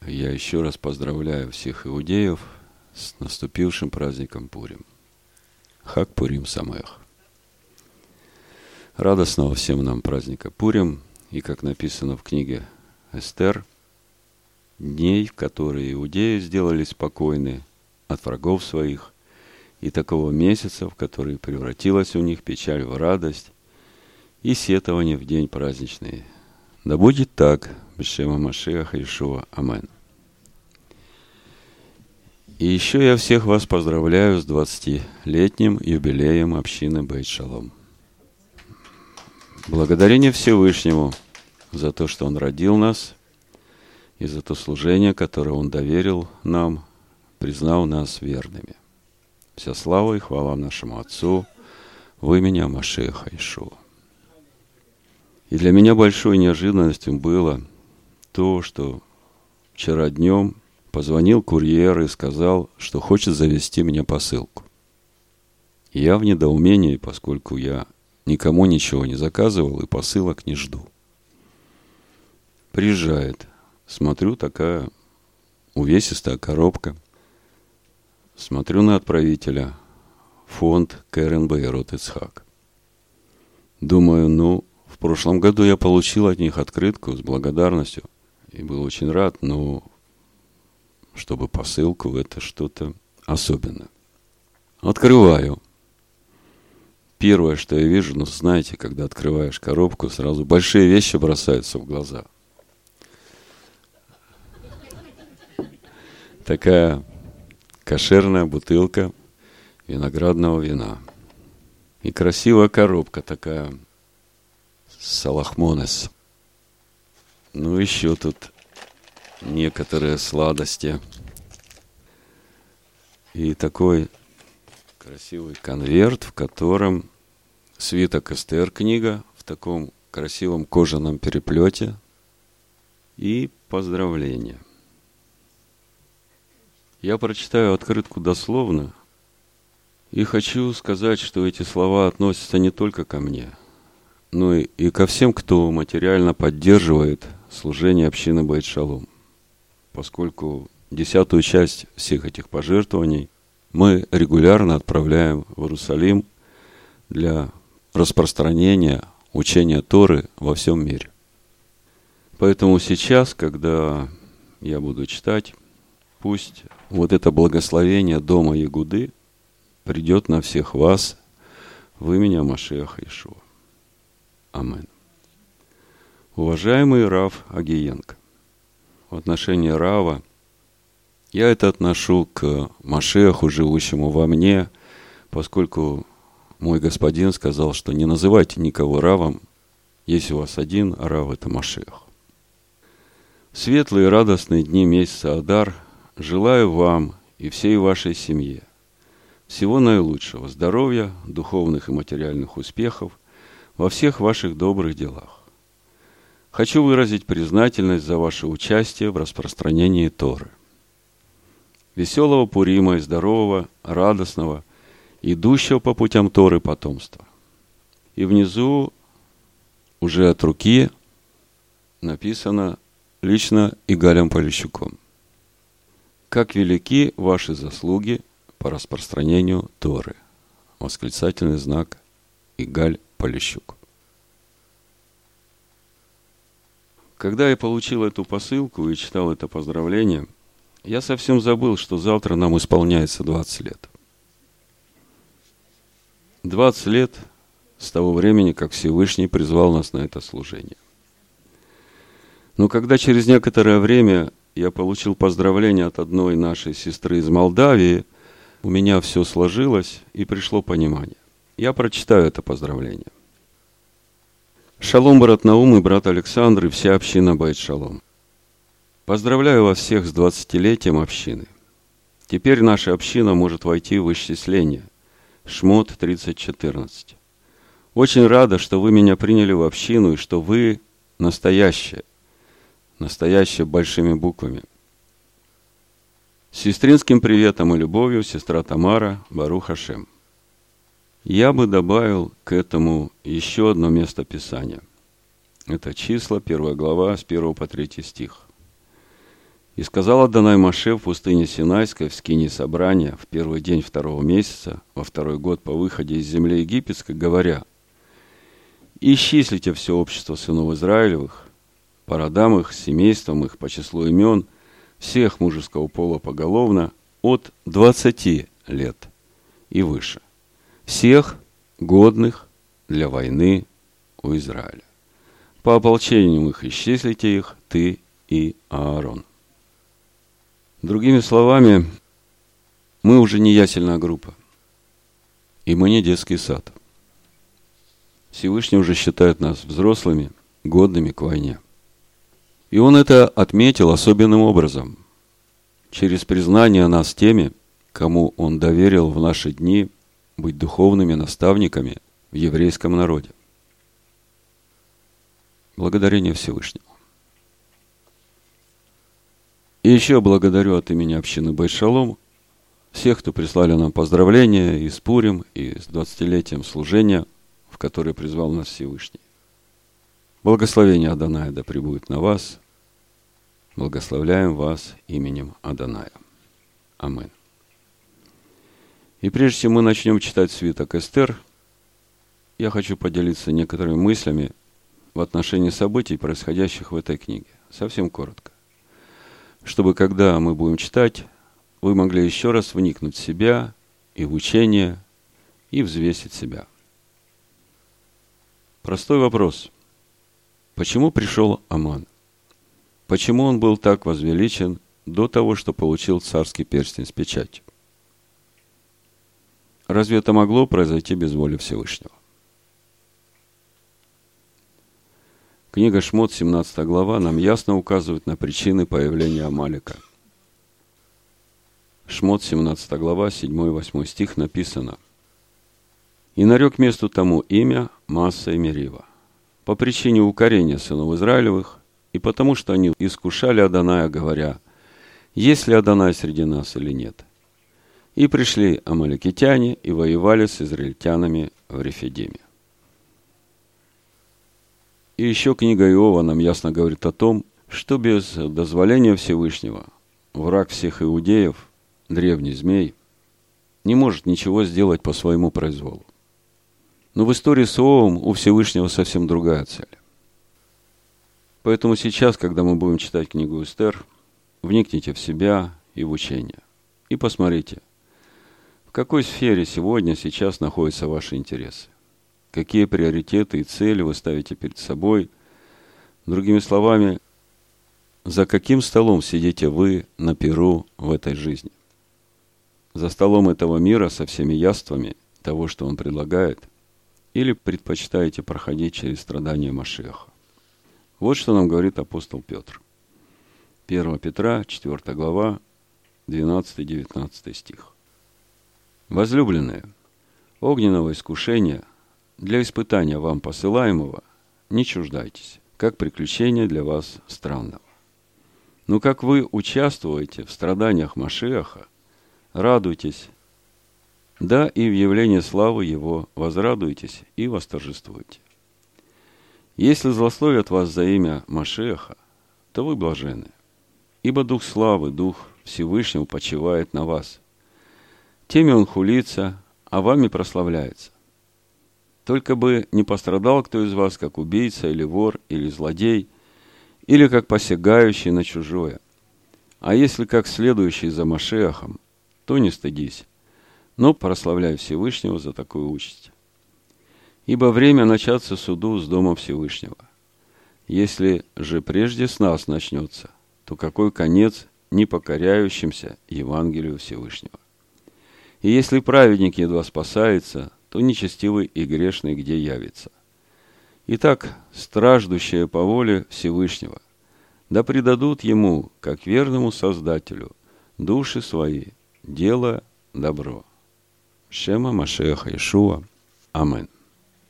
я еще раз поздравляю всех иудеев с наступившим праздником Пурим. Хаг Пурим Самеах. Радостного всем нам праздника Пурим, и, как написано в книге Эстер, дней, в которые иудеи сделались спокойны от врагов своих, и такого месяца, в который превратилась у них печаль в радость и сетование в день праздничный. Да будет так, Бешема Машиаха Иешуа. Амен. И еще я всех вас поздравляю с 20-летним юбилеем общины Бейт Шалом. Благодарение Всевышнему за то, что Он родил нас, и за то служение, которое Он доверил нам, признав нас верными. Вся слава и хвала нашему Отцу в имени Машиаха Иешуа. И для меня большой неожиданностью было то, что вчера днем позвонил курьер и сказал, что хочет завезти мне посылку. И я в недоумении, поскольку я никому ничего не заказывал и посылок не жду. Приезжает, смотрю, такая увесистая коробка. Смотрю на отправителя, фонд Керен Бейрот Ицхак. Думаю, в прошлом году я получил от них открытку с благодарностью и был очень рад, но чтобы посылку, это что-то особенное. Открываю. Первое, что я вижу, знаете, когда открываешь коробку, сразу большие вещи бросаются в глаза. Такая кошерная бутылка виноградного вина. И красивая коробка такая, салахмонес. Еще тут некоторые сладости. И такой красивый конверт, в котором свиток Эстер книга в таком красивом кожаном переплете и поздравления. Я прочитаю открытку дословно и хочу сказать, что эти слова относятся не только ко мне, но и ко всем, кто материально поддерживает служение общины Бейт Шалом, поскольку 10-ю часть всех этих пожертвований мы регулярно отправляем в Иерусалим для распространения учения Торы во всем мире. Поэтому сейчас, когда я буду читать, пусть вот это благословение дома Ягуды придет на всех вас в имени Машиаха Иешуа. Амен. Уважаемый Рав Агиенко, в отношении Рава я это отношу к Машиаху, живущему во мне, поскольку мой господин сказал, что не называйте никого Равом, есть у вас один Рав, это Машиах. В светлые и радостные дни месяца Адар желаю вам и всей вашей семье всего наилучшего, здоровья, духовных и материальных успехов во всех ваших добрых делах. Хочу выразить признательность за ваше участие в распространении Торы. Веселого Пурима и здорового, радостного, идущего по путям Торы потомства. И внизу уже от руки написано лично Игалем Полищуком. Как велики ваши заслуги по распространению Торы. Восклицательный знак Игаль Полищук. Когда я получил эту посылку и читал это поздравление, я совсем забыл, что завтра нам исполняется 20 лет. 20 лет с того времени, как Всевышний призвал нас на это служение. Но когда через некоторое время я получил поздравление от одной нашей сестры из Молдавии, у меня все сложилось и пришло понимание. Я прочитаю это поздравление. Шалом, брат Наум и брат Александр и вся община Бейт Шалом. Поздравляю вас всех с 20-летием общины. Теперь наша община может войти в исчисление. Шмот 30:14. Очень рада, что вы меня приняли в общину и что вы настоящие большими буквами. С сестринским приветом и любовью, сестра Тамара, Барух Ашем. Я бы добавил к этому еще одно место Писания. Это числа, 1 глава, с 1 по 3 стих. И сказал Адонай Моше в пустыне Синайской, в скинии собрания, в первый день второго месяца, во второй год по выходе из земли египетской, говоря: «Исчислите все общество сынов Израилевых, по родам их, семействам их, по числу имен, всех мужеского пола поголовно, от 20 лет и выше, всех годных для войны у Израиля. По ополчениям их исчислите их, ты и Аарон». Другими словами, мы уже не ясельная группа, и мы не детский сад. Всевышний уже считает нас взрослыми, годными к войне. И Он это отметил особенным образом, через признание нас теми, кому Он доверил в наши дни быть духовными наставниками в еврейском народе. Благодарение Всевышнему. И еще благодарю от имени общины Бейт Шалом всех, кто прислали нам поздравления и с Пурим, и с 20-летием служения, в которое призвал нас Всевышний. Благословение Адоная да пребудет на вас. Благословляем вас именем Адоная. Амин. И прежде чем мы начнем читать свиток Эстер, я хочу поделиться некоторыми мыслями в отношении событий, происходящих в этой книге. Совсем коротко. Чтобы, когда мы будем читать, вы могли еще раз вникнуть в себя и в учение, и взвесить себя. Простой вопрос. Почему пришел Аман? Почему он был так возвеличен до того, что получил царский перстень с печатью? Разве это могло произойти без воли Всевышнего? Книга Шмот, 17 глава, нам ясно указывает на причины появления Амалика. Шмот, 17 глава, 7-8 стих написано: «И нарек месту тому имя Масса и Мерива, по причине укорения сынов Израилевых, и потому, что они искушали Адоная, говоря: есть ли Адонай среди нас или нет? И пришли амаликитяне и воевали с израильтянами в Рефидиме». И еще книга Иова нам ясно говорит о том, что без дозволения Всевышнего враг всех иудеев, древний змей, не может ничего сделать по своему произволу. Но в истории с Иовом у Всевышнего совсем другая цель. Поэтому сейчас, когда мы будем читать книгу Эстер, вникните в себя и в учение. И посмотрите, в какой сфере сегодня, сейчас находятся ваши интересы. Какие приоритеты и цели вы ставите перед собой. Другими словами, за каким столом сидите вы на пиру в этой жизни? За столом этого мира со всеми яствами того, что он предлагает, или предпочитаете проходить через страдания Машиаха? Вот что нам говорит апостол Петр. 1 Петра, 4 глава, 12-19 стих. «Возлюбленные, огненного искушения для испытания вам посылаемого не чуждайтесь, как приключение для вас странного. Но как вы участвуете в страданиях Машиаха, радуйтесь, да и в явлении славы Его возрадуйтесь и восторжествуйте. Если злословят вас за имя Машиаха, то вы блаженны, ибо Дух славы, Дух Всевышнего почивает на вас. Теми Он хулится, а вами прославляется. Только бы не пострадал кто из вас, как убийца, или вор, или злодей, или как посягающий на чужое. А если как следующий за Машиахом, то не стыдись, но прославляй Всевышнего за такую участь. Ибо время начаться суду с дома Всевышнего. Если же прежде с нас начнется, то какой конец непокоряющимся Евангелию Всевышнего? И если праведник едва спасается, то нечестивый и грешный где явится. Итак, страждущие по воле Всевышнего, да предадут Ему, как верному Создателю, души свои, делая добро. Шема Машеха Иешуа. Амин.